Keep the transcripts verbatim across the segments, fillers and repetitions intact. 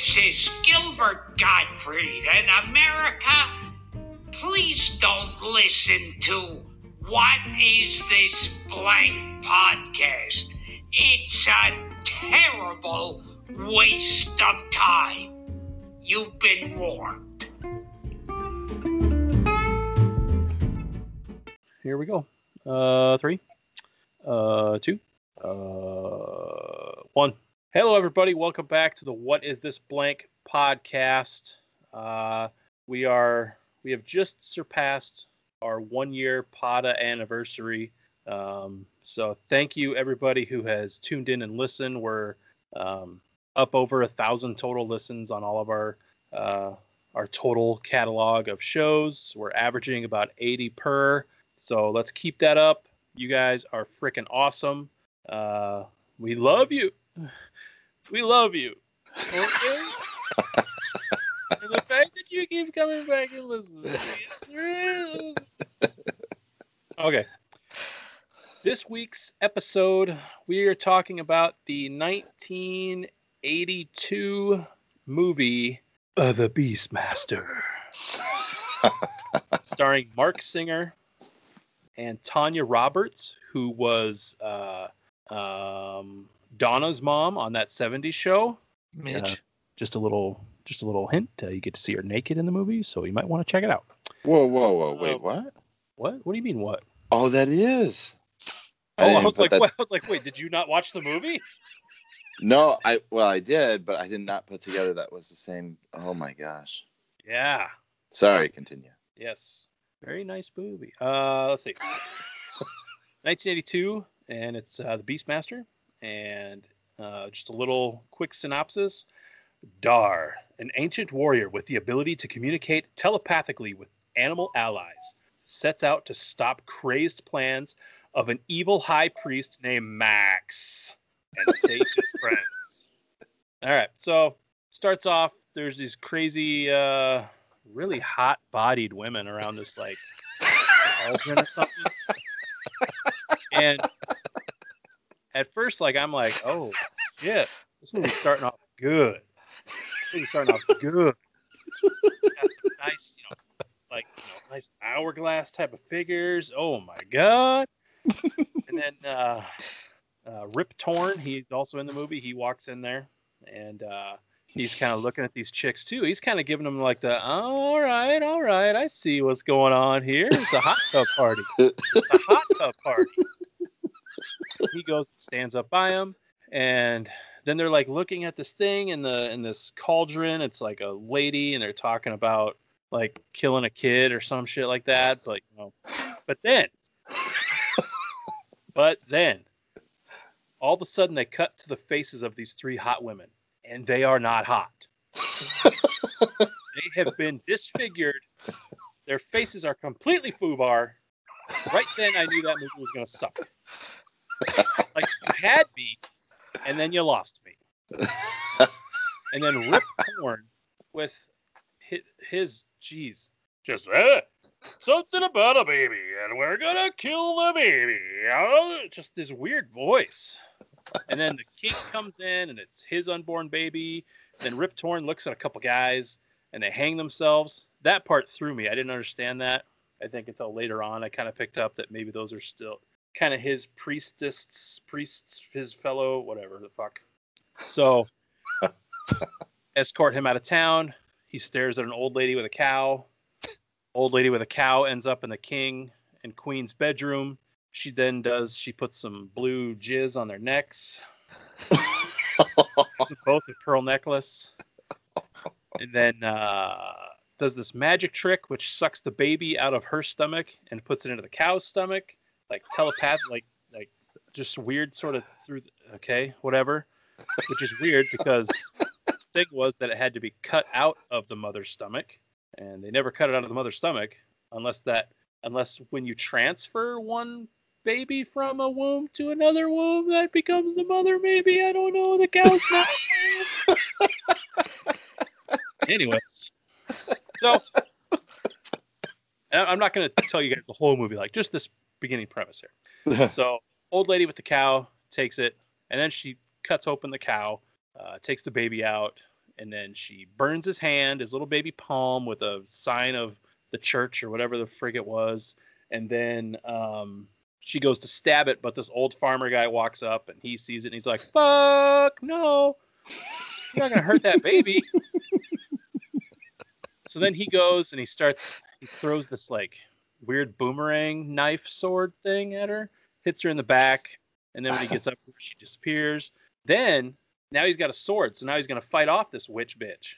This is Gilbert Gottfried, and America, please don't listen to What Is This Blank podcast. It's a terrible waste of time. You've been warned. Here we go. Uh, three, uh, two, uh, one. Hello, everybody. Welcome back to the What Is This Blank podcast. Uh, we are we have just surpassed our one-year P A D A anniversary. Um, so thank you, everybody who has tuned in and listened. We're um, up over a thousand total listens on all of our uh, our total catalog of shows. We're averaging about eighty per. So let's keep that up. You guys are freaking awesome. Uh, we love you. We love you. Okay? And the fact that you keep coming back and listening. Okay. This week's episode, we are talking about the nineteen eighty-two movie uh, The Beastmaster. Starring Mark Singer and Tanya Roberts, who was uh, um, Donna's mom on that seventies show. Mitch. Uh, just a little, just a little hint. Uh, you get to see her naked in the movie, so you might want to check it out. Whoa, whoa, whoa! Wait, Uh, what? What? What do you mean? What? Oh, that is. Oh, I, didn't was put like, that- what? I was like, wait, did you not watch the movie? No, I well, I did, but I did not put together that was the same. Oh my gosh! Yeah. Sorry, continue. Yes. Very nice movie. Uh, let's see. nineteen eighty-two, and it's uh, The Beastmaster, and uh, just a little quick synopsis. Dar, an ancient warrior with the ability to communicate telepathically with animal allies, sets out to stop crazed plans of an evil high priest named Max and save his friends. All right, so starts off, there's these crazy, uh, really hot-bodied women around this, like, cauldron or something. And at first, like, I'm like, oh, shit, this movie's starting off good. This movie's starting off good. Got some nice, you know, like, you know, nice hourglass type of figures. Oh, my God. And then uh, uh, Rip Torn, he's also in the movie. He walks in there, and uh, he's kind of looking at these chicks, too. He's kind of giving them, like, the, all right, all right, I see what's going on here. It's a hot tub party. It's a hot tub party. He goes and stands up by him, and then they're like looking at this thing in the in this cauldron. It's like a lady, and they're talking about like killing a kid or some shit like that. But you know, but then, but then, all of a sudden they cut to the faces of these three hot women, and they are not hot. They have been disfigured. Their faces are completely foobar. Right then, I knew that movie was gonna suck. Like, you had me, and then you lost me. And then Rip Torn with his, his geez, just eh, something about a baby, and we're gonna kill the baby. Oh, just this weird voice. And then the king comes in, and it's his unborn baby. Then Rip Torn looks at a couple guys, and they hang themselves. That part threw me. I didn't understand that. I think until later on, I kind of picked up that maybe those are still kind of his priestess, priests, his fellow, whatever the fuck. So, escort him out of town. He stares at an old lady with a cow. Old lady with a cow ends up in the king and queen's bedroom. She then does, she puts some blue jizz on their necks. Both a pearl necklace. And then uh, does this magic trick, which sucks the baby out of her stomach and puts it into the cow's stomach. Like telepath, like like just weird sort of through. The, okay, whatever. Which is weird because the thing was that it had to be cut out of the mother's stomach, and they never cut it out of the mother's stomach unless that unless when you transfer one baby from a womb to another womb, that becomes the mother. Maybe I don't know. The cow's not. Anyways, so I'm not going to tell you guys the whole movie, like just this beginning premise here. So, old lady with the cow takes it, and then she cuts open the cow, uh, takes the baby out, and then she burns his hand, his little baby palm, with a sign of the church or whatever the frig it was. And then um, she goes to stab it, but this old farmer guy walks up and he sees it and he's like, fuck, no, you're not going to hurt that baby. So then he goes and he starts, he throws this like weird boomerang knife sword thing at her, hits her in the back. And then when he gets up, she disappears. Then now he's got a sword. So now he's going to fight off this witch bitch.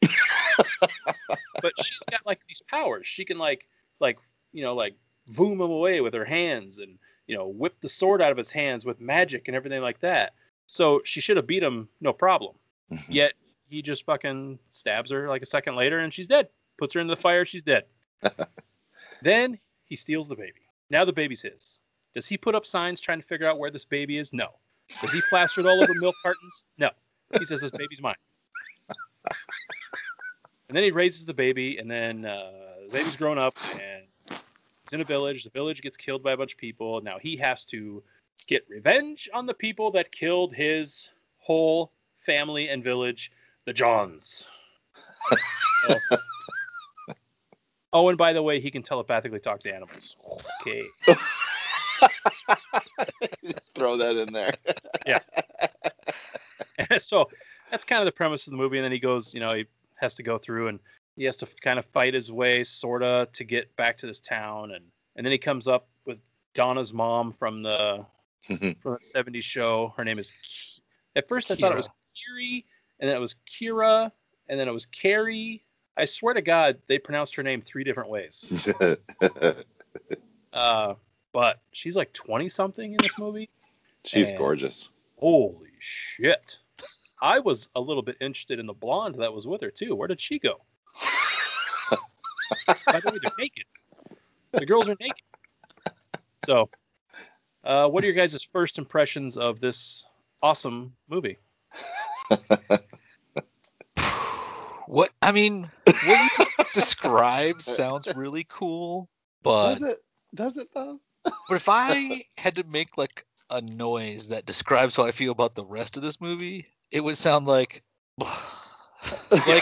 But she's got like these powers. She can like, like, you know, like boom him away with her hands and, you know, whip the sword out of his hands with magic and everything like that. So she should have beat him, no problem. Yet he just fucking stabs her like a second later and she's dead. Puts her in the fire, she's dead. Then he steals the baby. Now the baby's his. Does he put up signs trying to figure out where this baby is? No. Does he plaster it all over milk cartons? No. He says this baby's mine. And then he raises the baby, and then uh, the baby's grown up, and he's in a village. The village gets killed by a bunch of people. Now he has to get revenge on the people that killed his whole family and village, the Johns. So, oh, and by the way, he can telepathically talk to animals. Okay. Just throw that in there. Yeah. So that's kind of the premise of the movie. And then he goes, you know, he has to go through and he has to kind of fight his way, sort of, to get back to this town. And, and then he comes up with Donna's mom from the from the seventies show. Her name is, at first I Kira. thought it was Kiri, and then it was Kira, and then it was Carrie. I swear to God, they pronounced her name three different ways. uh, but she's like twenty-something in this movie. She's and gorgeous. Holy shit. I was a little bit interested in the blonde that was with her, too. Where did she go? By the way, they're naked. The girls are naked. So, uh, what are your guys' first impressions of this awesome movie? What I mean, what you just described sounds really cool, but Does it? Does it though? but if I had to make like a noise that describes how I feel about the rest of this movie, it would sound like like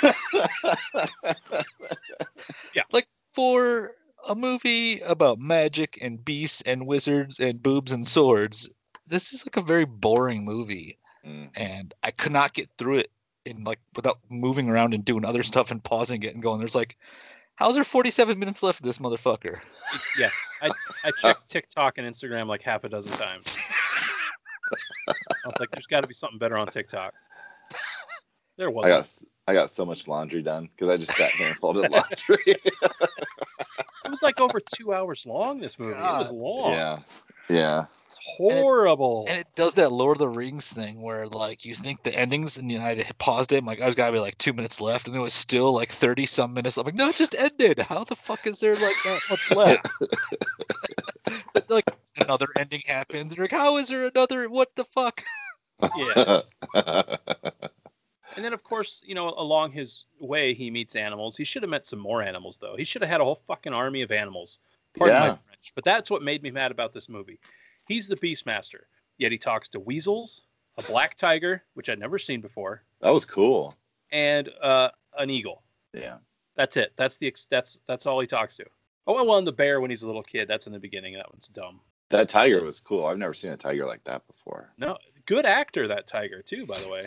yeah, like for a movie about magic and beasts and wizards and boobs and swords, this is like a very boring movie, Mm. and I could not get through it in like without moving around and doing other stuff and pausing it and going, there's like, how's there forty-seven minutes left of this motherfucker? Yeah, I I checked TikTok and Instagram like half a dozen times. I was like, there's got to be something better on TikTok. There I wasn't. got I got so much laundry done because I just sat here and folded laundry. It was like over two hours long, this movie. It was long. Yeah, yeah. It's horrible. And it does that Lord of the Rings thing where like you think the endings and you know, I paused it. I'm like, I was gotta be like two minutes left, and it was still like thirty some minutes. I'm like, no, it just ended. How the fuck is there like that much left? Like another ending happens, and you're like, how is there another? What the fuck? Yeah. And then, of course, you know, along his way, he meets animals. He should have met some more animals, though. He should have had a whole fucking army of animals. Pardon Yeah. my French. But that's what made me mad about this movie. He's the Beastmaster, yet he talks to weasels, a black tiger, which I'd never seen before, That was cool. and uh, an eagle. Yeah. That's it. That's the ex- that's that's all he talks to. Oh, well, and the bear when he's a little kid. That's in the beginning. That one's dumb. That tiger was cool. I've never seen a tiger like that before. No, good actor, that tiger, too, by the way.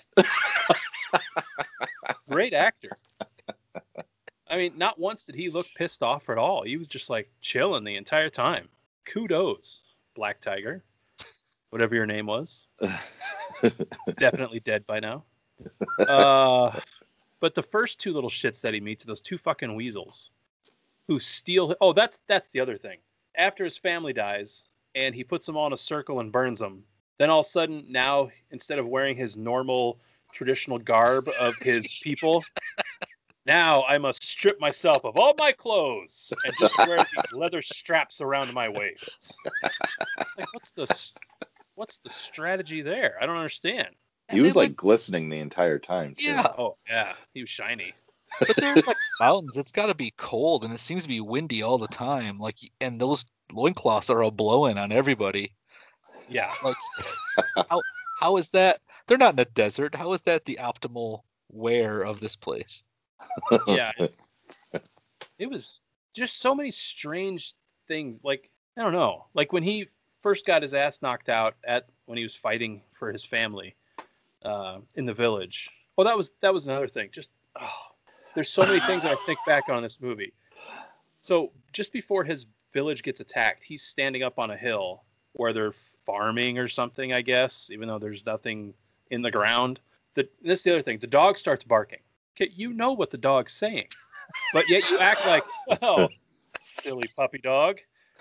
Great actor. I mean, not once did he look pissed off at all. He was just like chilling the entire time. Kudos, Black Tiger, whatever your name was. Definitely dead by now. Uh, but the first two little shits that he meets are those two fucking weasels who steal. Oh, that's that's the other thing. After his family dies and he puts them all in a circle and burns them, then all of a sudden now instead of wearing his normal traditional garb of his people, now I must strip myself of all my clothes and just wear these leather straps around my waist. Like, what's the what's the strategy there? I don't understand. He was like glistening the entire time, too. Yeah. Oh yeah, he was shiny. But they're like mountains. It's got to be cold, and it seems to be windy all the time. Like, and those loincloths are all blowing on everybody. Yeah. Like, how how is that? They're not in a desert. How is that the optimal aware of this place. Yeah. It, it was just so many strange things. Like, I don't know. Like when he first got his ass knocked out at when he was fighting for his family uh, in the village. Oh, that was that was another thing. Just oh, there's so many things that I think back on this movie. So just before his village gets attacked, he's standing up on a hill where they're farming or something, I guess, even though there's nothing in the ground. The, this is the other thing. The dog starts barking. Okay, you know what the dog's saying, but yet you act like, oh, silly puppy dog.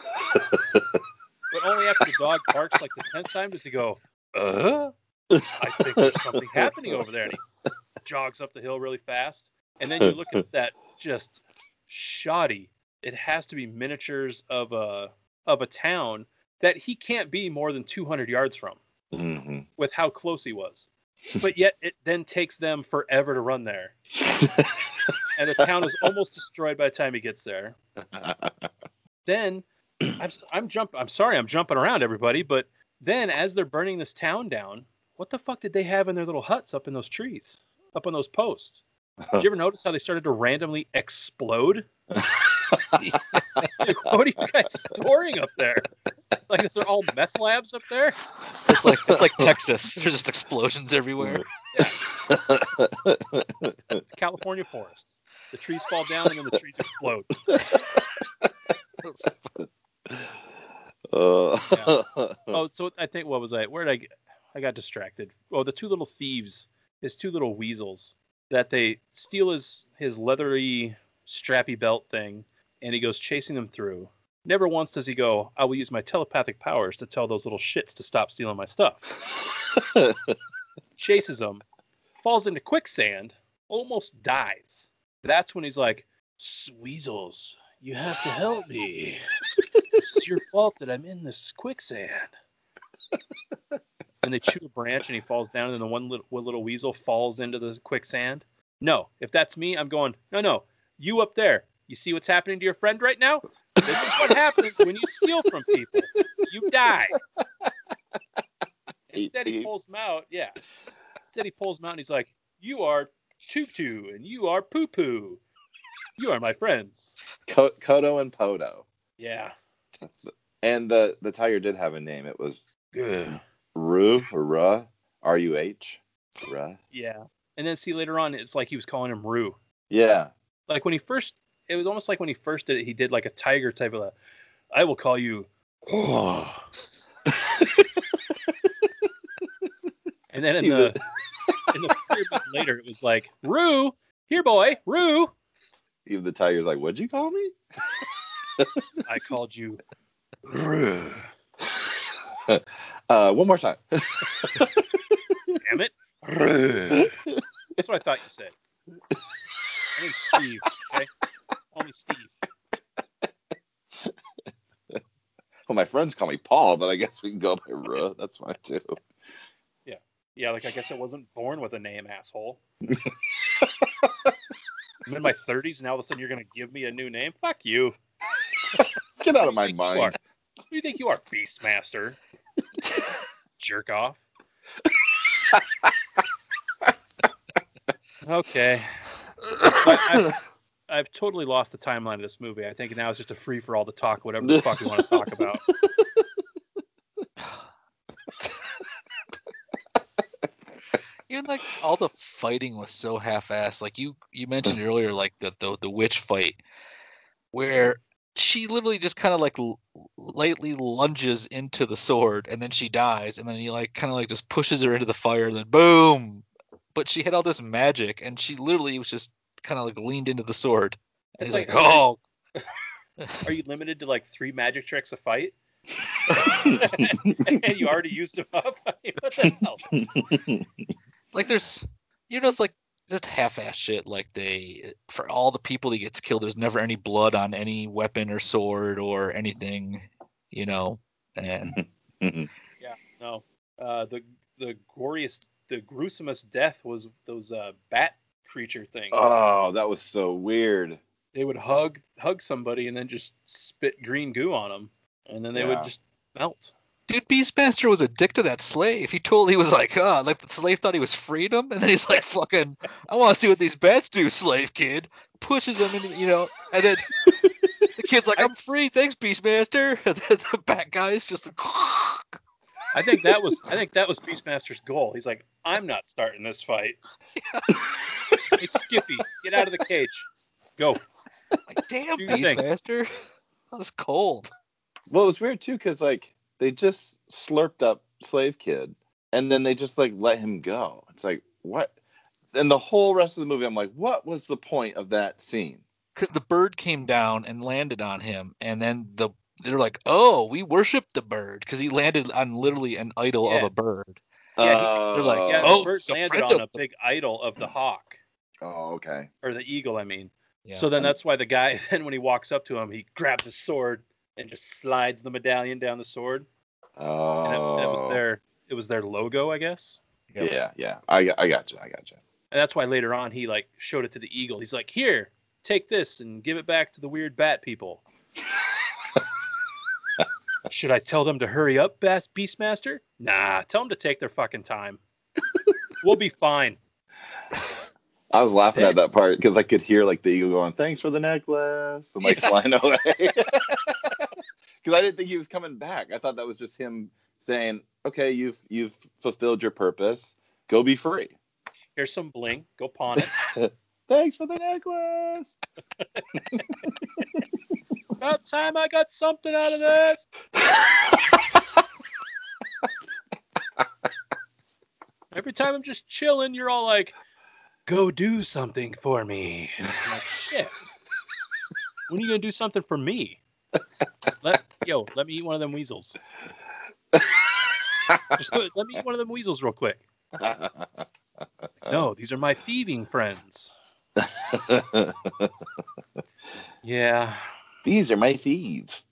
But only after the dog barks like the tenth time does he go, uh, I think there's something happening over there. And he jogs up the hill really fast. And then you look at that just shoddy. It has to be miniatures of a of a town that he can't be more than two hundred yards from Mm-hmm. with how close he was. But yet it then takes them forever to run there. And the town is almost destroyed by the time he gets there. Then I'm I'm jump I'm sorry I'm jumping around everybody, but then as they're burning this town down, what the fuck did they have in their little huts up in those trees, up on those posts? Did you ever notice how they started to randomly explode? Dude, what are you guys storing up there? Like, is there all meth labs up there? It's like it's like Texas. There's just explosions everywhere. It's California forest. The trees fall down and then the trees explode. Uh, Yeah. Oh, so I think what was I? Where did I get? I got distracted. Oh, the two little thieves, his two little weasels, that they steal his his leathery, strappy belt thing, and he goes chasing them through. Never once does he go, I will use my telepathic powers to tell those little shits to stop stealing my stuff. Chases them, falls into quicksand, almost dies. That's when he's like, Weasels, you have to help me. This is your fault that I'm in this quicksand. And they chew a branch and he falls down, and then the one little, one little weasel falls into the quicksand. No, if that's me, I'm going, no, no, you up there. You see what's happening to your friend right now? This is what happens when you steal from people. You die. Instead, he pulls him out. Yeah. Instead, he pulls him out and he's like, you are Tutu and you are Poo Poo. You are my friends. Ko- Kodo and Podo. Yeah. And the, the tiger did have a name. It was Good. Ru, or Ruh, R U H. Ruh. Yeah. And then see later on, it's like he was calling him Rue. Yeah. Like when he first, it was almost like when he first did it, he did like a tiger type of a, I will call you. Oh. And then in the in the period later, it was like, Rue, here boy, Rue. Even the tiger's like, what'd you call me? I called you Rue. uh, one more time. Damn it. Rue. That's what I thought you said. I mean Steve, okay? Call me Steve. Well, my friends call me Paul, but I guess we can go by Ruh. That's fine too. Yeah. Yeah, like I guess I wasn't born with a name, asshole. I'm in my thirties, and now all of a sudden you're going to give me a new name? Fuck you. Get out of my Who mind. do you think you are, Beastmaster? Jerk off. Okay. But I've, I've totally lost the timeline of this movie. I think now it's just a free for all to talk whatever the fuck we want to talk about. Even like all the fighting was so half-assed. Like you, you mentioned earlier, like the the, the witch fight, where she literally just kind of like l- lightly lunges into the sword, and then she dies, and then he like kind of like just pushes her into the fire, and then boom. But she had all this magic, and she literally was just kind of like leaned into the sword. And It's he's like, like- "Oh, Are you limited to like three magic tricks a fight? And you already used them up? I mean, what the hell? like there's, you know, it's like just half-ass shit. Like they, for all the people he gets killed, there's never any blood on any weapon or sword or anything, you know." And Yeah, no. Uh, the the goriest, the gruesomest death was those uh, bat creature things. Oh, that was so weird. They would hug hug somebody and then just spit green goo on them, and then they would Yeah. just melt. Dude, Beastmaster was a dick to that slave. He totally was like, oh, like the slave thought he was freedom, and then he's like, fucking, I want to see what these bats do, slave kid. Pushes him into, you know, and then the kid's like, I'm free, thanks, Beastmaster. And then the bat guy is just like, I think that was I think that was Beastmaster's goal. He's like, I'm not starting this fight. Hey, Skippy, get out of the cage. Go. Like, damn, Do your thing. Beastmaster. That was cold. Well, it was weird too, because like they just slurped up Slave Kid, and then they just like let him go. It's like, what? And the whole rest of the movie, I'm like, what was the point of that scene? Because the bird came down and landed on him, and then the they're like, oh, we worship the bird because he landed on literally an idol Yeah. of a bird. Yeah, he- Uh, they're like, Yeah, Oh, the bird it's a landed friend on of a the- big idol of the hawk. oh, okay. Or the eagle, I mean. Yeah. So then that's why the guy, then when he walks up to him, he grabs his sword and just slides the medallion down the sword. Oh, And it, and it was their it was their logo, I guess. Yeah, yeah. I, I got you. I got you. And that's why later on he like showed it to the eagle. He's like, here, take this and give it back to the weird bat people. Should I tell them to hurry up, Bass Beastmaster? Nah, tell them to take their fucking time. We'll be fine. I was laughing Yeah. at that part because I could hear like the eagle going, "Thanks for the necklace," and like flying away. Because I didn't think he was coming back. I thought that was just him saying, "Okay, you've you've fulfilled your purpose. Go be free." Here's some bling. Go pawn it. Thanks for the necklace. About time I got something out of this. Every time I'm just chilling, you're all like, go do something for me. And I'm like, shit. When are you going to do something for me? Let Yo, let me eat one of them weasels. Just go, let me eat one of them weasels real quick. No, these are my thieving friends. Yeah. These are my thieves.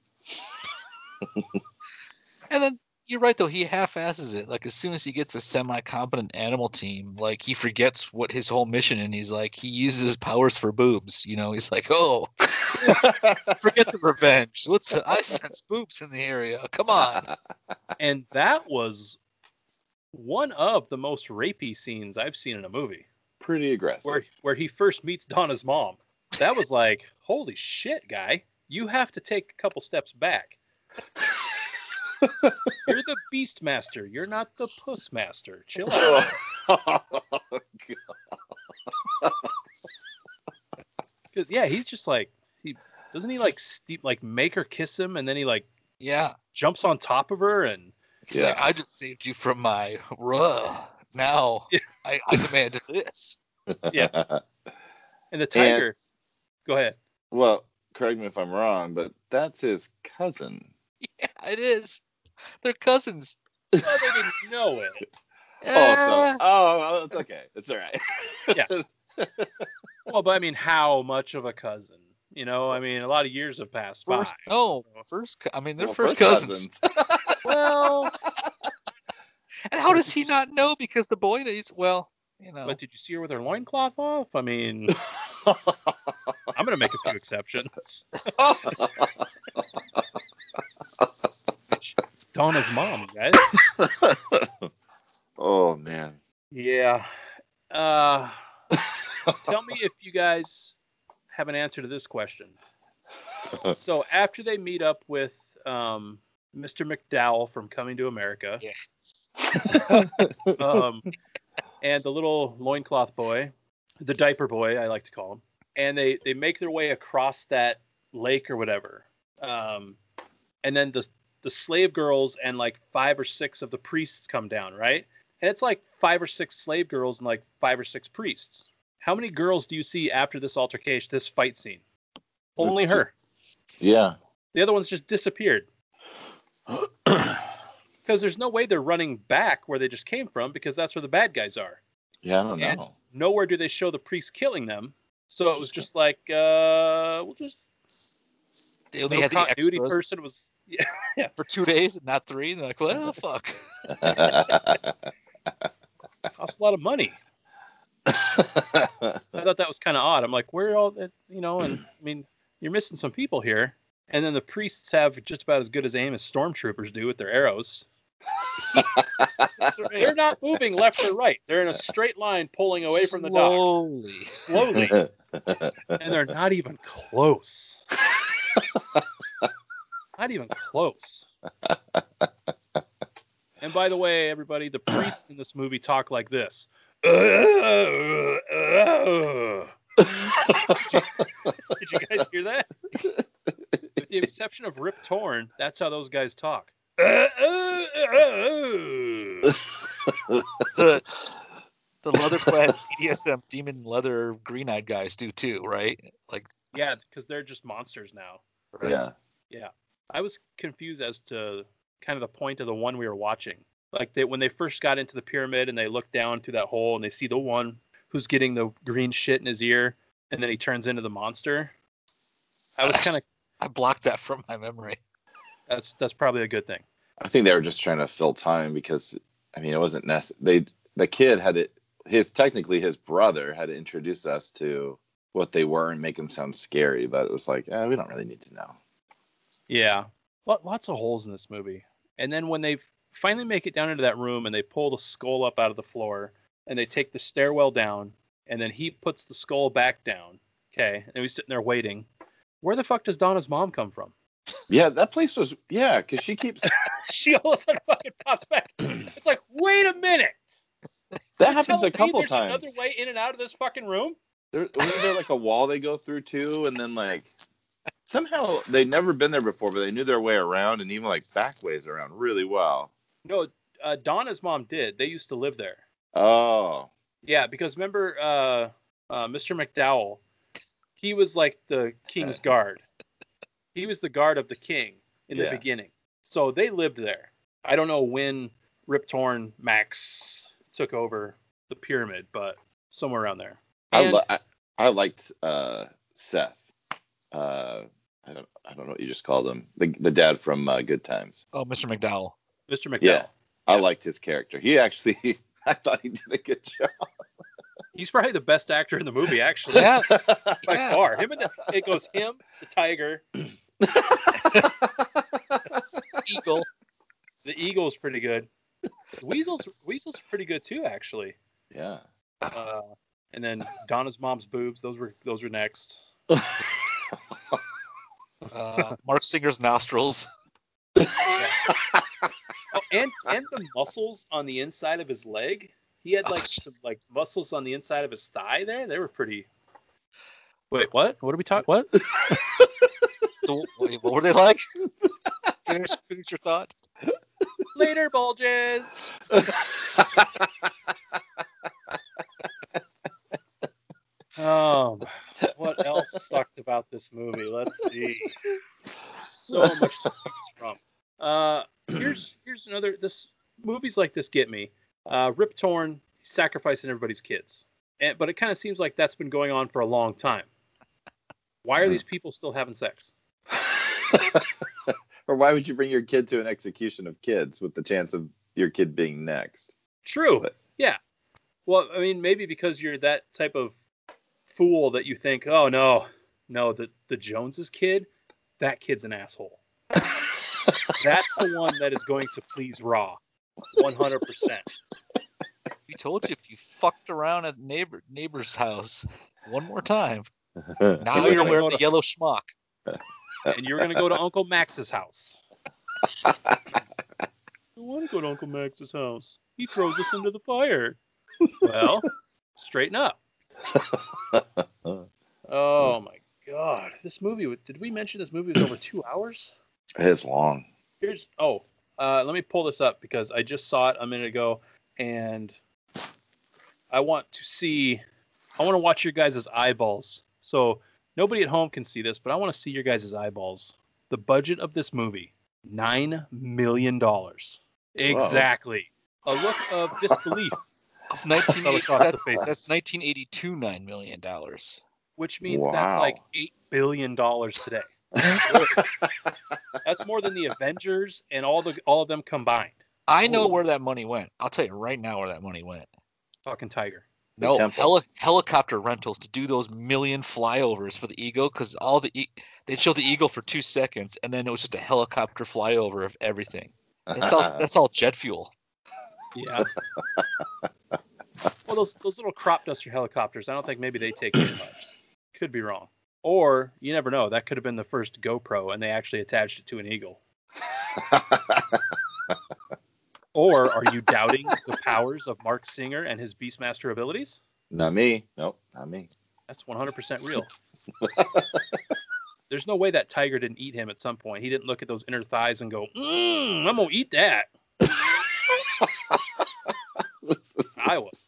And then you're right though, he half-asses it. Like as soon as he gets a semi-competent animal team, like he forgets what his whole mission, and he's like, he uses his powers for boobs. You know, he's like, oh, forget the revenge. Let's. I sense boobs in the area. Come on. And that was one of the most rapey scenes I've seen in a movie. Pretty aggressive. Where where he first meets Donna's mom. That was like, holy shit, guy. You have to take a couple steps back. You're the Beast Master. You're not the Puss Master. Chill out. Oh, Because yeah, he's just like he doesn't he like steep like make her kiss him, and then he like Yeah. jumps on top of her, and He's Yeah. like, I just saved you from my ruh. Now Yeah. I, I demanded this. and the tiger. Go ahead. Well, correct me if I'm wrong, but that's his cousin. Yeah, it is. They're cousins. Well, they didn't know it. Oh, Eh. so, oh, well, it's okay. It's all right. Well, but I mean, how much of a cousin? You know, I mean, a lot of years have passed First, by. no, first. co- I mean, they're Well, first cousins. Well, And how does he not know? Because the boy is well, you know. but did you see her with her loincloth off? I mean, I'm gonna make a few exceptions. It's Donna's mom, you guys. Oh man. Yeah. Uh, tell me if you guys have an answer to this question. So after they meet up with um, Mister McDowell from Coming to America, Yes. um, and the little loincloth boy, the diaper boy, I like to call him, and they, they make their way across that lake or whatever. Um, and then the the slave girls and like five or six of the priests come down, right? And it's like five or six slave girls and like five or six priests. How many girls do you see after this altercation, this fight scene? Only There's her. Yeah. The other ones just disappeared. Because there's no way they're running back where they just came from, because that's where the bad guys are. Yeah, I don't And know. nowhere do they show the priests killing them. So it was just like, uh, we'll just They only no had the continuity extras person was. Yeah, for two days and not three. And they're like, well, fuck. cost a lot of money. I thought that was kind of odd. I'm like, where are all that, you know? And I mean, you're missing some people here. And then the priests have just about as good as aim as stormtroopers do with their arrows. That's right. They're not moving left or right. They're in a straight line pulling away from the dock. Slowly. Slowly. And they're not even close. Not even close. And by the way, everybody, the priests in this movie talk like this. Did you, did you guys hear that? With the exception of Rip Torn, that's how those guys talk. the, the leather clad B D S M demon leather green eyed guys do too, right? Like, yeah, because they're just monsters now. right? Yeah. Yeah, I was confused as to kind of the point of the one we were watching. Like they, when they first got into the pyramid and they look down through that hole and they see the one who's getting the green shit in his ear, and then he turns into the monster. I was kind of I blocked that from my memory. that's that's probably a good thing. I think they were just trying to fill time because, I mean, it wasn't necessary. They the kid had it. His technically his brother had to introduce us to what they were and make them sound scary, but it was like, eh, we don't really need to know. Yeah, Lot- lots of holes in this movie. And then when they finally make it down into that room and they pull the skull up out of the floor and they take the stairwell down and then he puts the skull back down. Okay, and he's sitting there waiting. Where the fuck does Donna's mom come from? Yeah, that place was yeah, because she keeps She all of a sudden fucking pops back. It's like, wait a minute. that You're happens a telling me couple there's times. Another way in and out of this fucking room? There wasn't there like a wall they go through too, and then like somehow they'd never been there before, but they knew their way around and even like back ways around really well. No, uh, Donna's mom did. They used to live there. Oh, Yeah, because remember uh, uh, Mister McDowell, he was like the king's guard. He was the guard of the king in the Yeah. beginning. So they lived there. I don't know when Rip Torn Max took over the pyramid, but somewhere around there. I, And- li- I I liked uh, Seth. Uh, I don't I don't know what you just called him. The the dad from uh, Good Times. Oh, Mister McDowell. Mister McDowell. Yeah, I Yeah. liked his character. He actually, I thought he did a good job. He's probably the best actor in the movie, actually. Yeah. By Yeah. far. Him and the, it goes him, the tiger. Eagle. The eagle's pretty good. The weasel's weasel's pretty good too, actually. Yeah. Uh, and then Donna's mom's boobs. Those were those were next. Uh, Mark Singer's nostrils. Oh, and and the muscles on the inside of his leg. He had like some like muscles on the inside of his thigh there. They were pretty. Wait, what? What are we talking? What? So, wait, what were they like? finish, finish your thought. Later, bulges. Um, what else sucked about this movie? Let's see. So much to choose from. Uh, here's here's another. This movies like this get me. Uh, Rip Torn sacrificing everybody's kids, and but it kind of seems like that's been going on for a long time. Why are these people still having sex? Or why would you bring your kid to an execution of kids with the chance of your kid being next? True. But- Yeah. Well, I mean, maybe because you're that type of fool that you think, oh no, no, the the Joneses kid, that kid's an asshole. That's the one that is going to please Raw, one hundred percent. We told you if you fucked around at neighbor neighbor's house one more time, now You're you're gonna wearing go the to- yellow schmuck. And you're gonna go to Uncle Max's house. I want to go to Uncle Max's house. He throws us into the fire. Well, straighten up. Oh my god, this movie! wa- Did we mention this movie was over two hours? It's long. Here's oh, uh, let me pull this up because I just saw it a minute ago, and I want to see. I want to watch your guys' eyeballs. So nobody at home can see this, but I want to see your guys' eyeballs. The budget of this movie: nine million dollars. Exactly. A look of disbelief, nineteen Fell eighty, across the that's, face. that's nineteen eighty-two nine million dollars. which means that's Wow. like eight billion dollars today. That's more than the Avengers and all the all of them combined. I know where that money went. I'll tell you right now where that money went. Fucking Tiger. No, temple. heli- helicopter rentals to do those million flyovers for the Eagle, because all the e- they'd show the Eagle for two seconds, and then it was just a helicopter flyover of everything. That's all. That's all jet fuel. Yeah. Well, those those little crop duster helicopters, I don't think maybe they take very much. Could be wrong. Or you never know. That could have been the first GoPro, and they actually attached it to an Eagle. Or are you doubting the powers of Mark Singer and his Beastmaster abilities? Not me. Nope, not me. That's one hundred percent real. There's no way that tiger didn't eat him at some point. He didn't look at those inner thighs and go, mmm, I'm going to eat that. I was.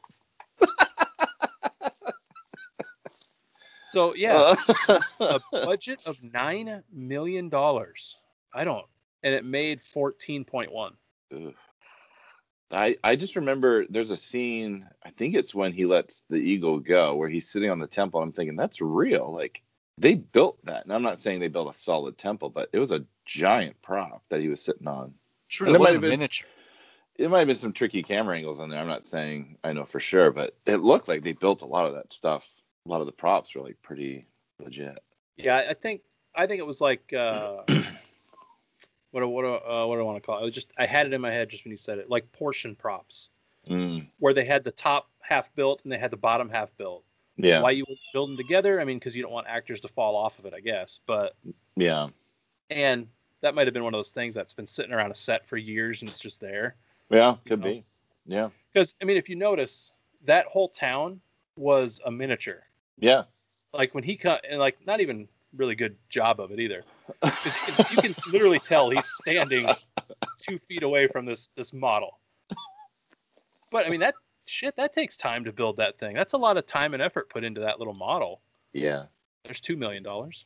So, yeah, a budget of nine million dollars. I don't. And it made fourteen point one. Ugh. I, I just remember there's a scene, I think it's when he lets the eagle go, where he's sitting on the temple. And I'm thinking, that's real. Like, they built that. And I'm not saying they built a solid temple, but it was a giant prop that he was sitting on. Sure, And it it might wasn't have been- miniature. It might have been some tricky camera angles on there. I'm not saying I know for sure, but it looked like they built a lot of that stuff. A lot of the props were like pretty legit. Yeah, I think I think it was like uh, what do- what do- uh, what do I want to call it? It was just I had it in my head just when you said it, like portion props, Mm, where they had the top half built and they had the bottom half built. yeah, Why you would build them together? I mean, because you don't want actors to fall off of it, I guess. But yeah, and that might have been one of those things that's been sitting around a set for years and it's just there. yeah. Could You know? be. Yeah, Because I mean, if you notice, that whole town was a miniature. yeah. Like when he cut, and like not even really good job of it either. 'Cause You can, you can literally tell he's standing two feet away from this this model. But I mean that shit that takes time to build that thing. That's a lot of time and effort put into that little model. Yeah. There's two million dollars.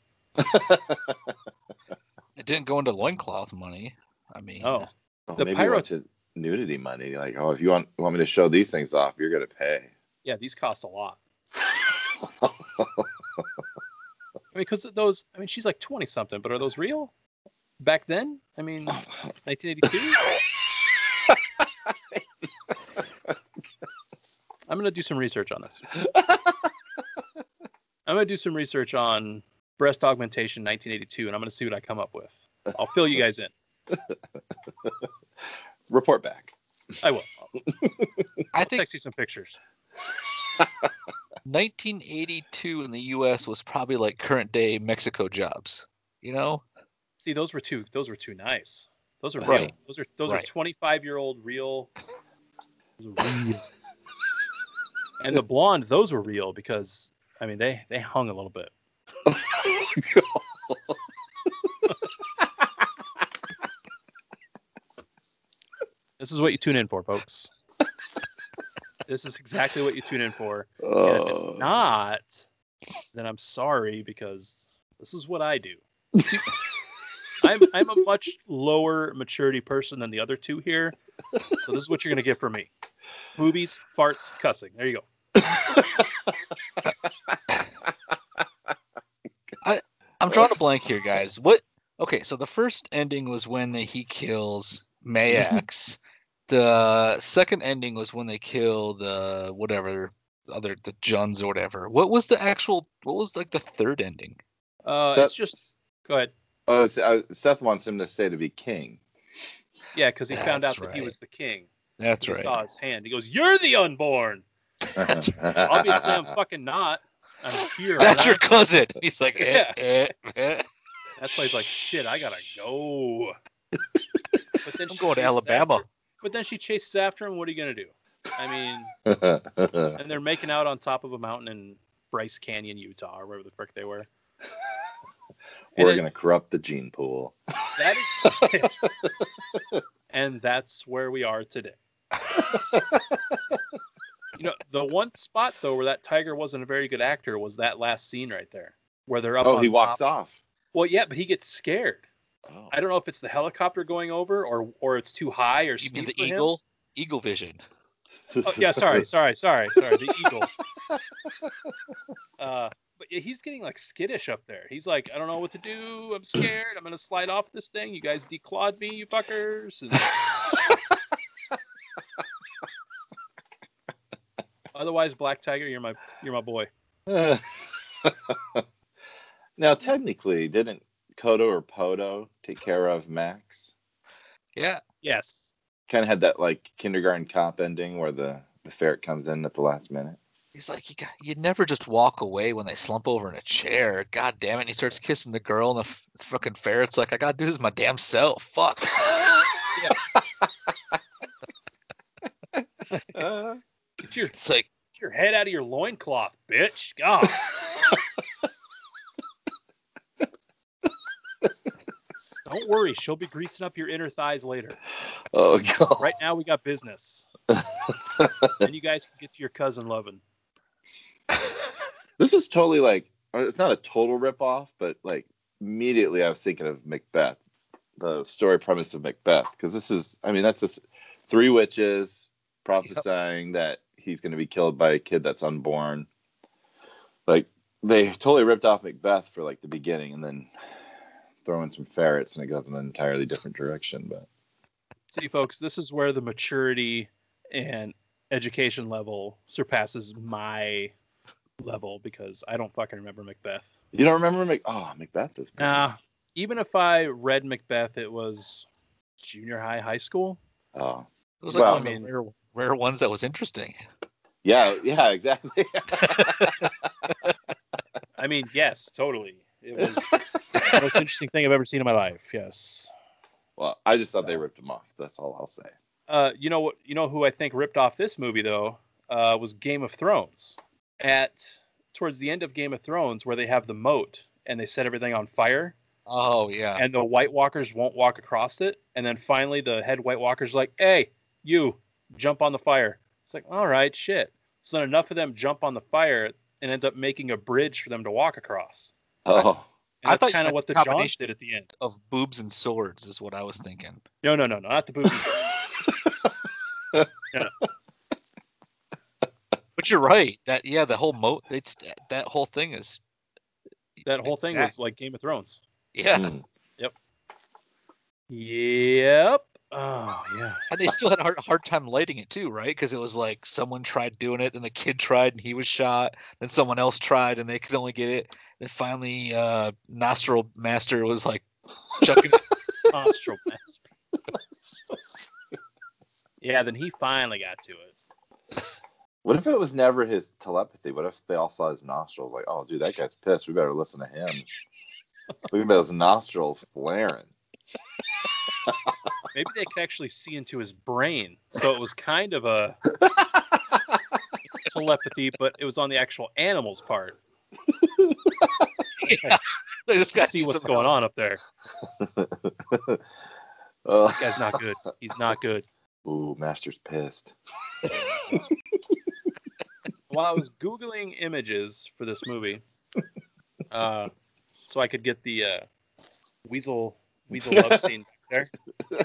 It didn't go into loincloth money. I mean, Oh, Oh, The maybe pyro- you went to nudity money. Like, oh, if you want want me to show these things off, you're gonna pay. yeah, these cost a lot. I mean, because those. I mean, she's like twenty something, but are those real? Back then, I mean, nineteen eighty-two. I'm gonna do some research on this. I'm gonna do some research on breast augmentation nineteen eighty-two, and I'm gonna see what I come up with. I'll fill you guys in. Report back. I will. I I'll think text you some pictures. nineteen eighty-two in the U S was probably like current day Mexico jobs. You know? See, those were too. Those were too nice. Those are real. Right. Those are those Right. are twenty-five year old real. Those are real. And the blonde, those were real because I mean they they hung a little bit. This is what you tune in for, folks. This is exactly what you tune in for. And if it's Oh. not, then I'm sorry because this is what I do. See, I'm I'm a much lower maturity person than the other two here. So this is what you're gonna get from me. Boobies, farts, cussing. There you go. I'm drawing a blank here, guys. What? Okay, so the first ending was when they, he kills Mayax. The second ending was when they kill the whatever other the Juns or whatever. What was the actual? What was like the third ending? Uh, Seth- it's just go ahead. Oh, S- uh, Seth wants him to stay to be king. Yeah, because he found That's out that he right. was the king. That's He right. saw his hand. He goes, "You're the unborn." Obviously, I'm fucking not. I'm here. That's your right? cousin. He's like, eh, Yeah. eh, eh. That's why he's like, "Shit, I gotta go." But then I'm she going to chases Alabama. after- but then she chases after him. What are you gonna do? I mean, and they're making out on top of a mountain in Bryce Canyon, Utah, or wherever the frick they were. And We're then- gonna corrupt the gene pool. That is, and that's where we are today. You know, the one spot though where that tiger wasn't a very good actor was that last scene right there, where they're up. Oh, on he walks top. off. Well, yeah, but he gets scared. Oh. I don't know if it's the helicopter going over or or it's too high or You steep mean the for him. eagle? Eagle vision. Oh, yeah, sorry, sorry, sorry, sorry. The eagle. Uh, but yeah, he's getting like skittish up there. He's like, I don't know what to do. I'm scared. I'm gonna slide off this thing. You guys declawed me, you fuckers. And, Otherwise, Black Tiger, you're my you're my boy. Now, technically, didn't Kodo or Podo take care of Max? Yeah. Yes. Kind of had that like kindergarten cop ending where the, the ferret comes in at the last minute. He's like, you got, you'd never just walk away when they slump over in a chair. God damn it. And he starts kissing the girl, and the f- fucking ferret's like, I got to do this my damn self. Fuck. Uh, Get your It's like, get your head out of your loincloth, bitch. God. Don't worry, she'll be greasing up your inner thighs later. oh, God. Right now, we got business. Then you guys can get to your cousin loving. This is totally like, it's not a total ripoff, but like immediately I was thinking of Macbeth, the story premise of Macbeth. Because this is, I mean, that's just three witches prophesying yep. that he's going to be killed by a kid that's unborn. Like, they totally ripped off Macbeth for like the beginning and then throw in some ferrets and it goes in an entirely different direction. But see, folks, this is where the maturity and education level surpasses my level because I don't fucking remember Macbeth. You don't remember Mac? Oh, Macbeth is. Nah, even if I read Macbeth, it was junior high, high school. Oh, it was like well, one of the rare, rare ones that was interesting. Yeah, yeah, exactly. I mean, yes, totally. It was the most interesting thing I've ever seen in my life. Yes. Well, I just thought so. they ripped him off. That's all I'll say. Uh, you know what? You know who I think ripped off this movie though uh, was Game of Thrones. At towards the end of Game of Thrones, where they have the moat and they set everything on fire. Oh yeah. And the White Walkers won't walk across it, and then finally the head White Walker's like, "Hey, you jump on the fire." It's like, all right, shit. So then enough of them jump on the fire and ends up making a bridge for them to walk across. Oh, and that's kind of what the Johns did at the end. Of boobs and swords is what I was thinking. No, no, no, no, not the boobs. no. But you're right. That yeah, the whole moat. It's that whole thing is. That whole exact. thing was like Game of Thrones. Yeah. Mm. Yep. Yep. Oh yeah. And they still had a hard, hard time lighting it too, right? Because it was like someone tried doing it, and the kid tried, and he was shot. Then someone else tried, and they could only get it. Then finally, uh, Nostril Master was like chucking. Nostril Master. Yeah. Then he finally got to it. What if it was never his telepathy? What if they all saw his nostrils? Like, oh, dude, that guy's pissed. We better listen to him. Look at those nostrils flaring. Maybe they could actually see into his brain. So it was kind of a telepathy, but it was on the actual animal's part. Yeah. This guy see what's going on up there. uh, This guy's not good. He's not good. Ooh, Master's pissed. While I was Googling images for this movie, uh, so I could get the uh, weasel weasel love scene back there.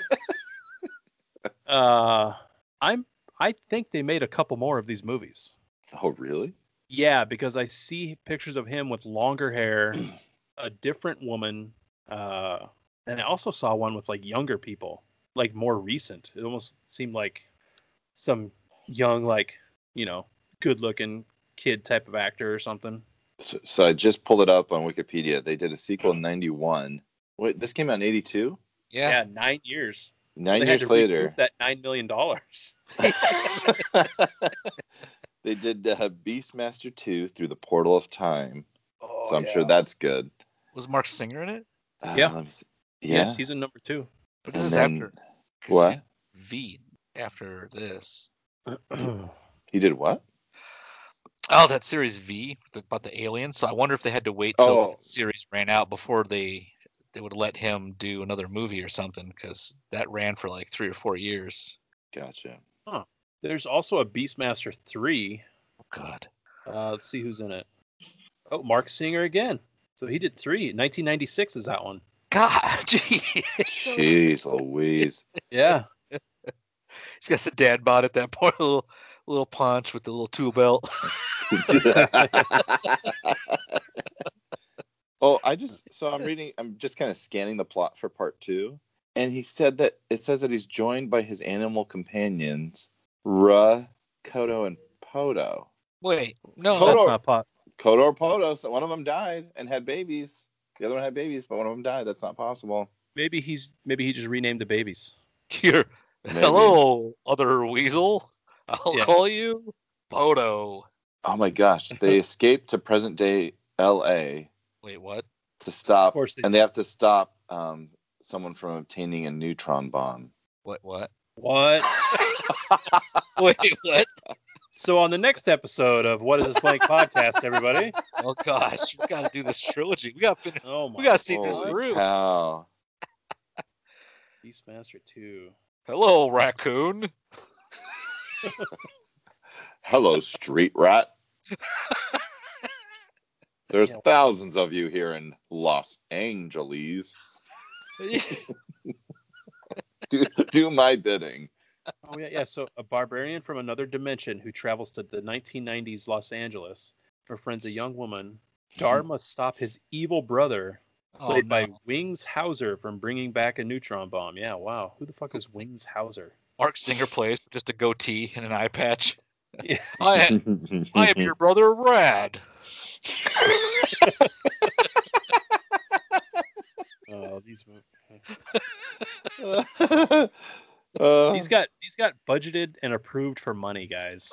Uh, I'm I think they made a couple more of these movies. Oh, really? Yeah, because I see pictures of him with longer hair, a different woman, uh, and I also saw one with like younger people, like more recent. It almost seemed like some young, like, you know, good-looking kid type of actor or something. So, so I just pulled it up on Wikipedia. They did a sequel in ninety-one. Wait, this came out in eighty-two? Yeah. Yeah, nine years. Nine they years had to later. recoup that nine million dollars. They did uh, Beastmaster two Through the Portal of Time. Oh, so I'm yeah. sure that's good. Was Mark Singer in it? Uh, Yeah. Let me see. Yeah. Yes, he's in number two. But this And is then- after. 'cause what? he had V after this. He did what? Oh, that series V about the aliens. So I wonder if they had to wait till Oh. the series ran out before they they would let him do another movie or something, because that ran for like three or four years. Gotcha. There's also a Beastmaster three. Oh God. Uh, let's see who's in it. Oh, Mark Singer again. So he did three. nineteen ninety-six is that one. God, gee. Jeez Louise. Yeah. He's got the dad bod at that point, a little little punch with the little tool belt. Oh, I just so I'm reading. I'm just kind of scanning the plot for part two, and he said that it says that he's joined by his animal companions, Ra, Kodo, and Podo. Wait, no. Hodor. That's not pot. Hodor Podo. So one of them died and had babies. The other one had babies, but one of them died. That's not possible. Maybe he's maybe he just renamed the babies. Here. Hello, other weasel. I'll Yeah. call you Podo. Oh my gosh! They escaped to present day L A Wait, what? to stop, Of course they and they have to stop um, someone from obtaining a neutron bomb. What? What? What? Wait, what? So on the next episode of What Is This Blank Podcast, everybody. Oh gosh, we gotta do this trilogy. We gotta finish. Oh my. We gotta see this Holy through. cow. Beastmaster two. Hello, raccoon. Hello, street rat. There's Yeah. thousands of you here in Los Angeles. Do, do my bidding. Oh yeah, yeah. So a barbarian from another dimension who travels to the nineteen nineties Los Angeles befriends a young woman. Dar must stop his evil brother, Oh, played by no. Wings Hauser, from bringing back a neutron bomb. Yeah, wow. Who the fuck is Wings Hauser? Mark Singer plays with just a goatee and an eye patch. Yeah. I am, I am your brother, Rad. Oh, these. Uh, These got these got budgeted and approved for money, guys.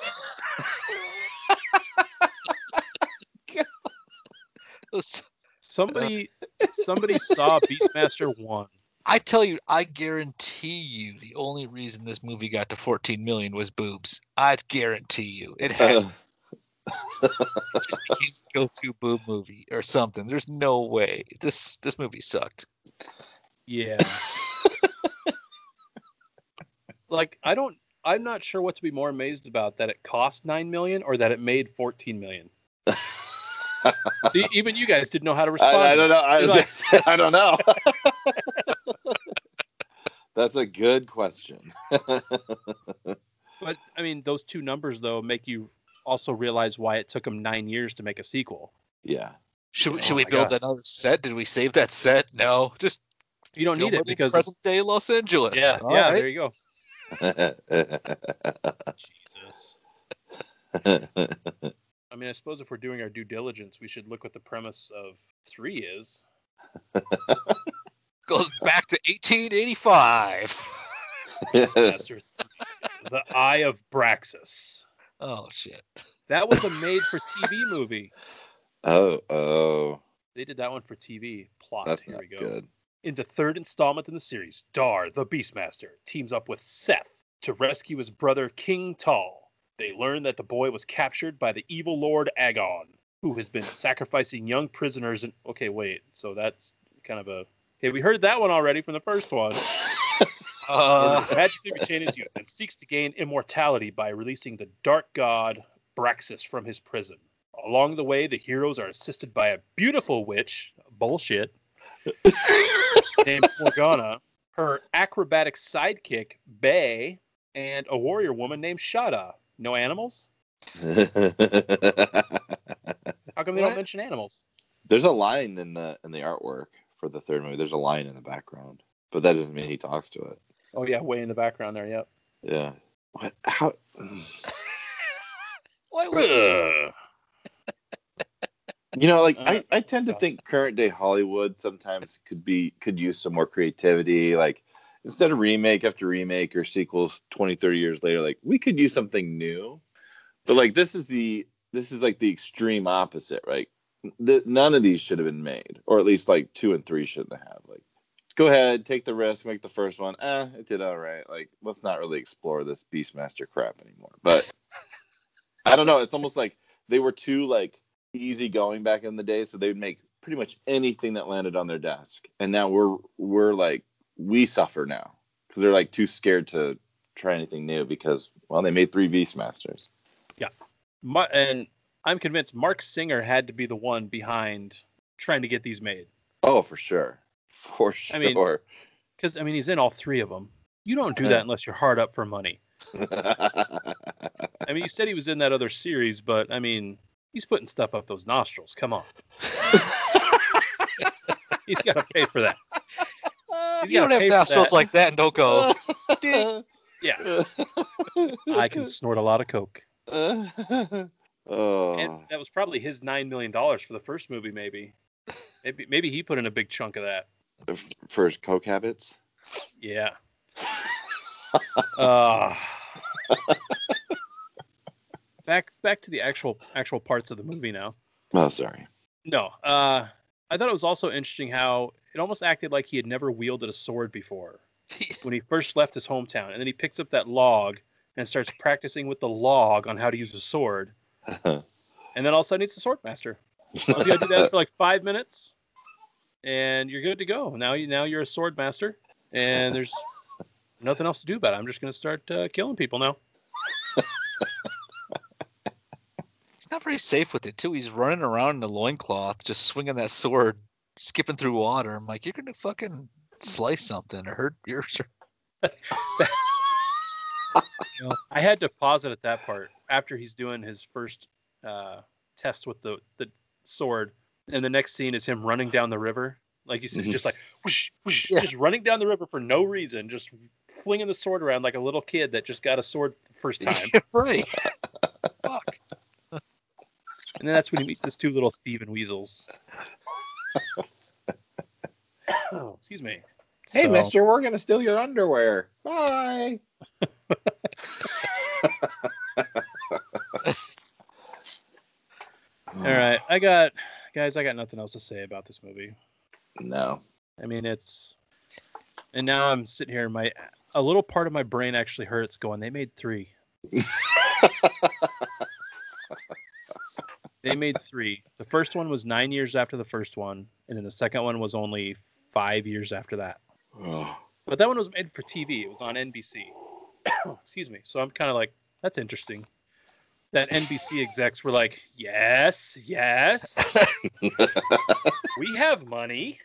Somebody somebody saw Beastmaster one. I tell you, I guarantee you, the only reason this movie got to fourteen million was boobs. I guarantee you, it has just became a go-to boob movie or something. There's no way this this movie sucked. Yeah. Like I don't I'm not sure what to be more amazed about, that it cost nine million or that it made fourteen million. See, even you guys didn't know how to respond. I, I don't know. I, You're like- I don't know. That's a good question. But I mean, those two numbers though make you also realize why it took them nine years to make a sequel. Yeah. Should we Oh should we my build God. another set? Did we save that set? No, just You don't film need it in because present day Los Angeles. yeah, All yeah. right. There you go. Jesus. I mean, I suppose if we're doing our due diligence, we should look what the premise of three is. Goes back to eighteen eighty-five. Master, the Eye of Braxis. Oh shit. That was a made-for-T V movie. oh, oh, They did that one for T V. Plot. that's Here not we go. good. In the third installment in the series, Dar, the Beastmaster, teams up with Seth to rescue his brother King Tal. They learn that the boy was captured by the evil Lord Agon, who has been sacrificing young prisoners. And okay, wait. So that's kind of a. Okay, we heard that one already from the first one. Uh, Magically retained his youth and seeks to gain immortality by releasing the dark god Braxis from his prison. Along the way, the heroes are assisted by a beautiful witch, bullshit, named Morgana, her acrobatic sidekick, Bay, and a warrior woman named Shada. No animals? How come they What? don't mention animals? There's a line in the in the artwork for the third movie. There's a line in the background, but that doesn't mean he talks to it. Oh, yeah, way in the background there, yep. Yeah. What? How? why would you just- You know, like Uh, I, I tend to think current day Hollywood sometimes could be could use some more creativity. Like instead of remake after remake or sequels twenty, thirty years later, like we could use something new. But like this is the this is like the extreme opposite, right? The, none of these should have been made, or at least like two and three shouldn't have. Like, go ahead, take the risk, make the first one. Eh, it did all right. Like, let's not really explore this Beastmaster crap anymore. But I don't know. It's almost like they were too like easy going back in the day, so they would make pretty much anything that landed on their desk. And now we're we're like we suffer now because they're like too scared to try anything new because well they made three Beastmasters. Ma- and I'm convinced Mark Singer had to be the one behind trying to get these made. Oh, for sure, for sure. I mean- Because, I mean, he's in all three of them. You don't do that unless you're hard up for money. I mean, you said he was in that other series, but, I mean, he's putting stuff up those nostrils. Come on. He's got to pay for that. He's You don't gotta have pay for nostrils that. like that and don't go. Yeah. I can snort a lot of coke. oh. And that was probably his nine million dollars for the first movie. Maybe, maybe, maybe he put in a big chunk of that. For his coke habits. Yeah. uh, back back to the actual actual parts of the movie now. Oh, sorry. No, uh, I thought it was also interesting how it almost acted like he had never wielded a sword before when he first left his hometown, and then he picks up that log and starts practicing with the log on how to use a sword, and then all of a sudden he's a sword master. All you gotta do that for like five minutes, and you're good to go. Now you now you're a sword master, and there's nothing else to do about it. I'm just gonna start uh, killing people now. He's not very safe with it too. He's running around in a loincloth, just swinging that sword, skipping through water. I'm like, you're gonna fucking slice something or hurt your. You know, I had to pause it at that part after he's doing his first uh, test with the, the sword, and the next scene is him running down the river, like you said, just like whoosh, whoosh, yeah. just running down the river for no reason, just flinging the sword around like a little kid that just got a sword the first time. Right. Fuck. And then that's when he meets his two little thieving weasels. Oh, excuse me. Hey, so, mister, we're going to steal your underwear. Bye. All right. I got, guys, I got nothing else to say about this movie. No. I mean, it's, and now I'm sitting here, and my, a little part of my brain actually hurts going, they made three. They made three. The first one was nine years after the first one, and then the second one was only five years after that. Oh. But that one was made for T V. It was on N B C. Excuse me. So I'm kind of like, that's interesting. That N B C execs were like, yes, yes. We have money.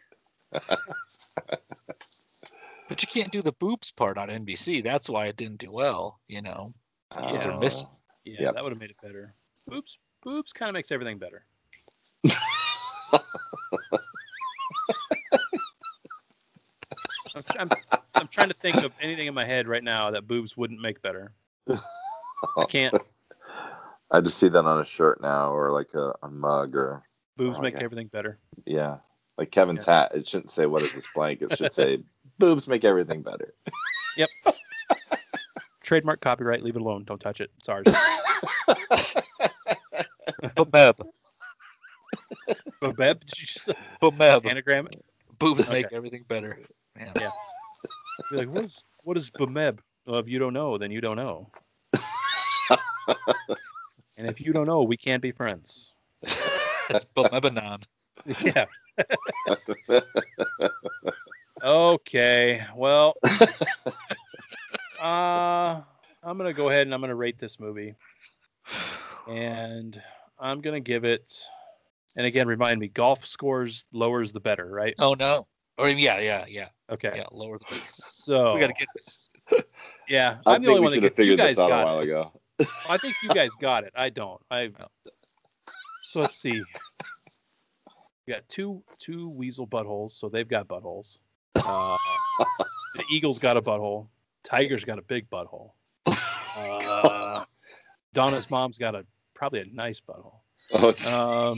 But you can't do the boobs part on N B C. That's why it didn't do well, you know. That's what they're missing. Yeah, Yep. that would have made it better. Boobs, boobs kind of makes everything better. I'm, I'm, I'm trying to think of anything in my head right now that boobs wouldn't make better. I can't. I just see that on a shirt now, or like a, a mug, or Boobs oh, make okay. everything better. Yeah, like Kevin's Yeah. hat. It shouldn't say "What is this blank?" It should say "Boobs make everything better." Yep. Trademark, copyright. Leave it alone. Don't touch it. It's ours. Bumeb. Babeb, did you just Bumeb. anagram it? Boobs Okay. make everything better. Man. Yeah. Be like, what is what is Bumeb? Well, if you don't know, then you don't know. And if you don't know, we can't be friends. That's Bumebanon. Yeah. Okay. Well, uh, I'm gonna go ahead and I'm gonna rate this movie, and I'm gonna give it. And again, remind me, golf scores lowers the better, right? Oh no. Or yeah, yeah, yeah. Okay. Yeah, lower the better. So We gotta get this. Yeah, I I'm the think only we one that should have gets. You figured guys this out a got while it. ago. I think you guys got it. I don't. I. So let's see. We got two two weasel buttholes, so they've got buttholes. Uh, the eagle's got a butthole. Tiger's got a big butthole. Uh, Donna's mom's got a probably a nice butthole. Oh, it's- Um,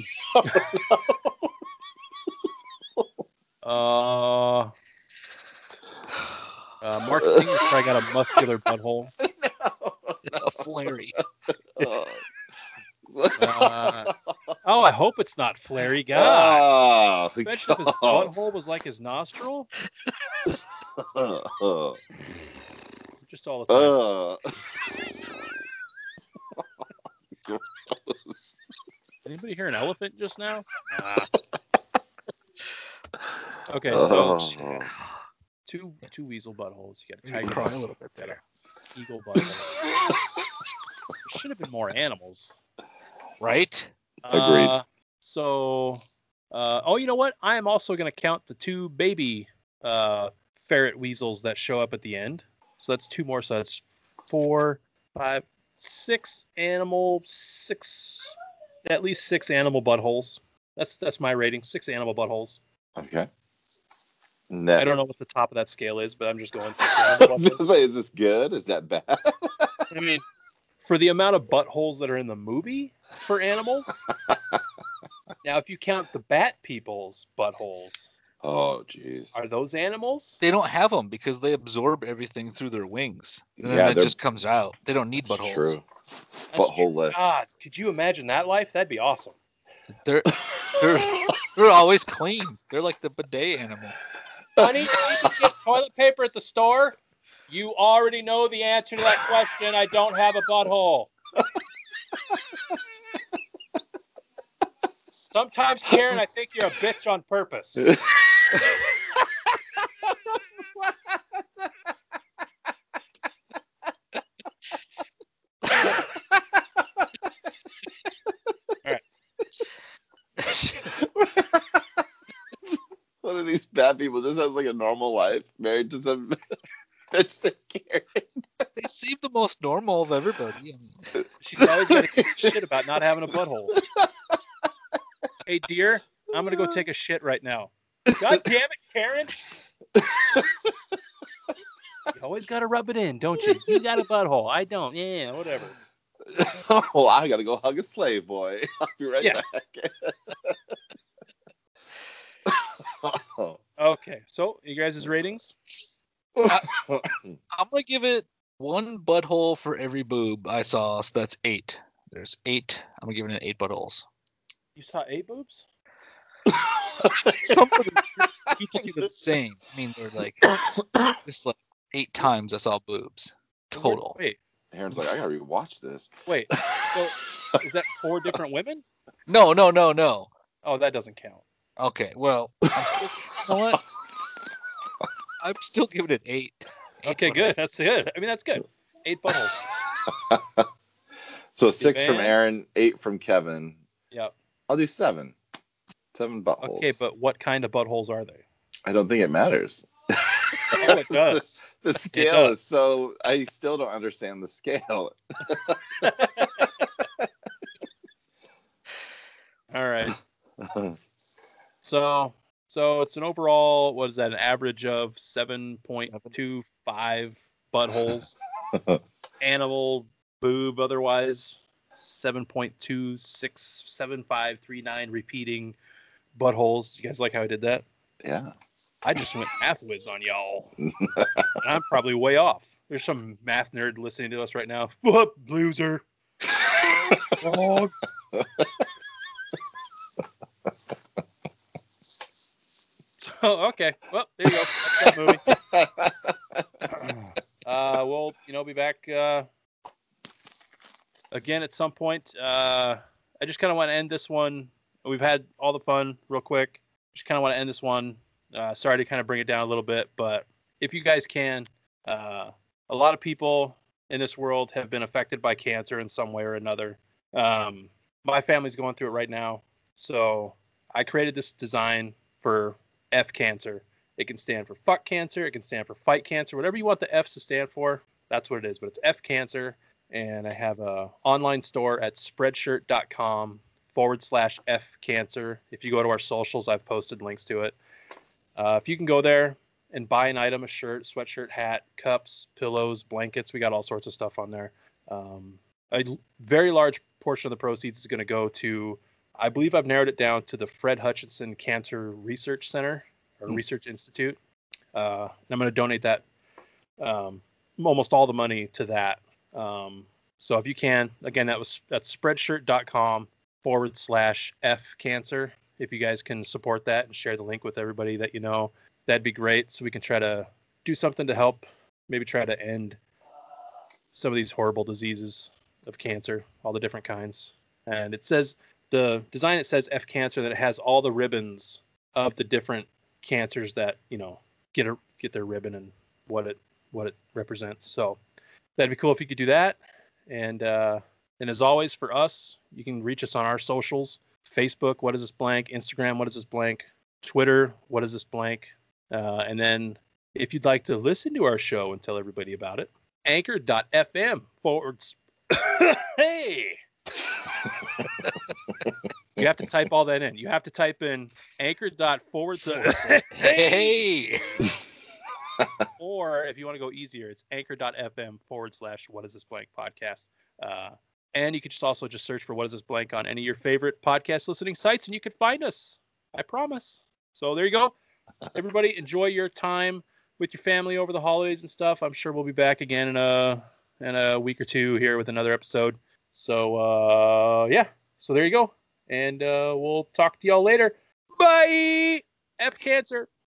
uh, uh, Mark Singer's probably got a muscular butthole. A flary. Uh, oh, I hope it's not flary. God. Oh, Imagine if his God. butthole was like his nostril. Uh, Just all the time. uh. Anybody hear an elephant just now? Nah. Okay, so Oh. two two weasel buttholes. You got a You tiger cry a butthole, little bit got there. a eagle butthole. There should have been more animals. Right? Agreed. Uh, so, uh, oh, you know what? I am also going to count the two baby uh, ferret weasels that show up at the end. So that's two more. So that's four, five, six animal, six, at least six animal buttholes. That's that's my rating. Six animal buttholes. Okay. I Next. don't know what the top of that scale is, but I'm just going six I animal was buttholes. gonna say, is this good? Is that bad? I mean, for the amount of buttholes that are in the movie for animals. Now, if you count the bat people's buttholes, Oh, jeez. are those animals? They don't have them because they absorb everything through their wings, and then Yeah, it they're- just comes out. They don't need That's buttholes. true. That's Butthole-less. God, could you imagine that life? That'd be awesome. They're they're they're always clean. They're like the bidet animal. Honey, did you get toilet paper at the store? You already know the answer to that question. I don't have a butthole. Sometimes, Karen, I think you're a bitch on purpose. One of these bad people just has like a normal life, married to some bitch that Karen. They seem the most normal of everybody. I mean, She's always got to give shit about not having a butthole. Hey, dear, I'm going to go take a shit right now. God damn it, Karen. You always got to rub it in, don't you? You got a butthole. I don't. Yeah, whatever. Oh, I gotta go hug a slave boy. I'll be right Yeah. back. Oh. Okay, so you guys' ratings? I'm gonna give it one butthole for every boob I saw, so that's eight. There's eight. I'm gonna give it eight buttholes. You saw eight boobs? Some of the people do the same. I mean, they're like just like eight times I saw boobs total. Wait, Aaron's like, I gotta rewatch this. wait. So is that four different women? No, no, no, no. Oh, that doesn't count. Okay, well, I'm still, you know what? I'm still giving it eight. Eight Okay, buttholes. good. That's good. I mean, that's good. Eight buttholes. So six from man. Aaron, eight from Kevin. Yep. I'll do seven. Seven buttholes. Okay, but what kind of buttholes are they? I don't think it matters. Oh, it does. The, the scale does. is so. I still don't understand the scale. All right. So, so it's an overall, what is that, an average of seven point two five buttholes. Animal boob, otherwise, seven point two six seven five three nine repeating buttholes. You guys like how I did that? Yeah. I just went math whiz on y'all. And I'm probably way off. There's some math nerd listening to us right now. What, loser? Oh. Oh, okay. Well, there you go. That's that movie. Uh, we'll, you know, be back uh, again at some point. Uh, I just kind of want to end this one. We've had all the fun real quick. Just kind of want to end this one. Uh, sorry to kind of bring it down a little bit, but if you guys can, uh, a lot of people in this world have been affected by cancer in some way or another. Um, my family's going through it right now. So I created this design for F cancer. It can stand for fuck cancer. It can stand for fight cancer. Whatever you want the F's to stand for, that's what it is. But it's F cancer. And I have a online store at spreadshirt.com forward slash F cancer. If you go to our socials, I've posted links to it. Uh, if you can go there and buy an item, a shirt, sweatshirt, hat, cups, pillows, blankets, we got all sorts of stuff on there. Um, a very large portion of the proceeds is going to go to, I believe I've narrowed it down to the Fred Hutchinson Cancer Research Center or Mm. Research Institute. Uh, and I'm going to donate that, um, almost all the money to that. Um, so if you can, again, that was that's spreadshirt.com forward slash F cancer. If you guys can support that and share the link with everybody that you know, that'd be great. So we can try to do something to help, maybe try to end some of these horrible diseases of cancer, all the different kinds. And it says, the design, it says F cancer, that it has all the ribbons of the different cancers that, you know, get a, get their ribbon and what it, what it represents. So that'd be cool if you could do that. And, uh, and as always, for us, you can reach us on our socials. Facebook, what is this blank? Instagram, what is this blank? Twitter, what is this blank? Uh, and then if you'd like to listen to our show and tell everybody about it, anchor.fm forwards. Hey! You have to type all that in. You have to type in anchor.forward slash. Hey! Or if you want to go easier, it's anchor.fm forward slash what is this blank podcast. Uh, and you can just also just search for What Is This Blank on any of your favorite podcast listening sites, and you can find us. I promise. So there you go. Everybody, enjoy your time with your family over the holidays and stuff. I'm sure we'll be back again in a in a week or two here with another episode. So uh, yeah. So there you go. And uh, we'll talk to y'all later. Bye. F cancer.